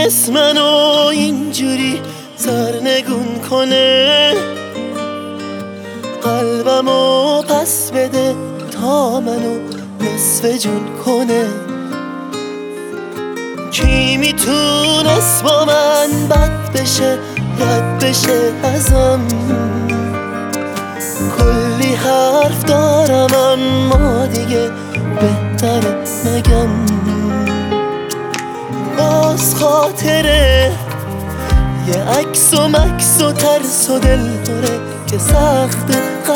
نتونست منو اینجوری سرنگون کنه، قلبمو پس بده تا منو نصف جون کنه. کی میتونست با من بد بشه، رد بشه ازم؟ کلی حرف دارم اما دیگه بهتره نگم. باز خاطره یه عکس و مکس و ترس و دل داره که سخت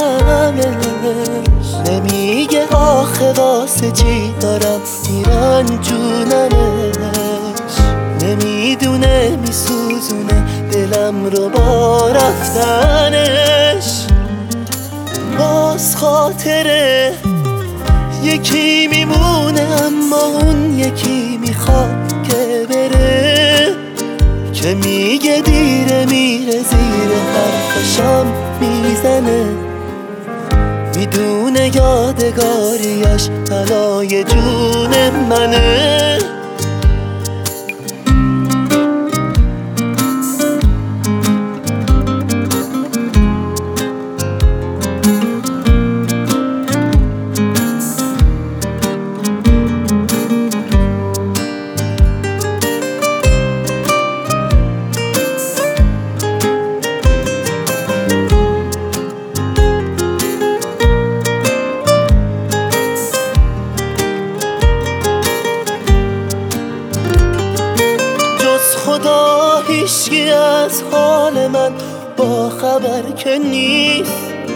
غمش. نمیگه آخه واسه چی دارم میرن جونمش. نمیدونه میسوزونه دلم رو با رفتنش. باز خاطره یکی میمونه اما اون یکی میخواد که بره، که میگه دیره میره زیر حرفشم میزنه. میدونه یادگاریش طلای جون منه. خدا هیچکی از حال من با خبر که نیست.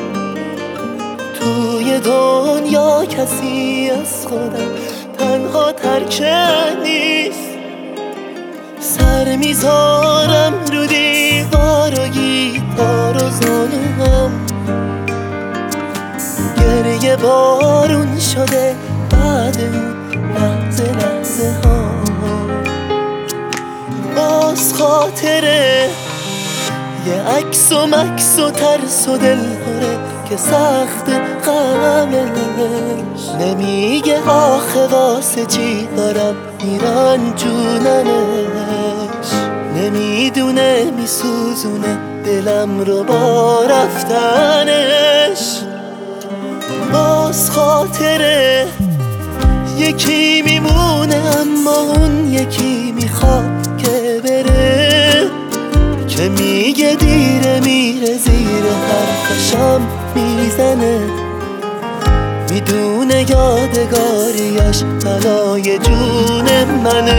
توی دنیا کسی از خودم تنها ترکه نیست. سر میذارم رو دیوار و گیتار و زانوام، گریه بارون شده بعد اون لحظه ها. باز خاطره یه عکس و مکس و ترس و دل داره که سخت غمش. نمیگه آخه واسه چی دارم میرن جونمش. نمیدونه میسوزونه دلم رو با رفتنش. باز خاطره یکی میمونه اما اون یکی میخواد که بره، که میگه دیره میره زیر حرفشم میزنه. میدونه یادگاریش طلای جون منه.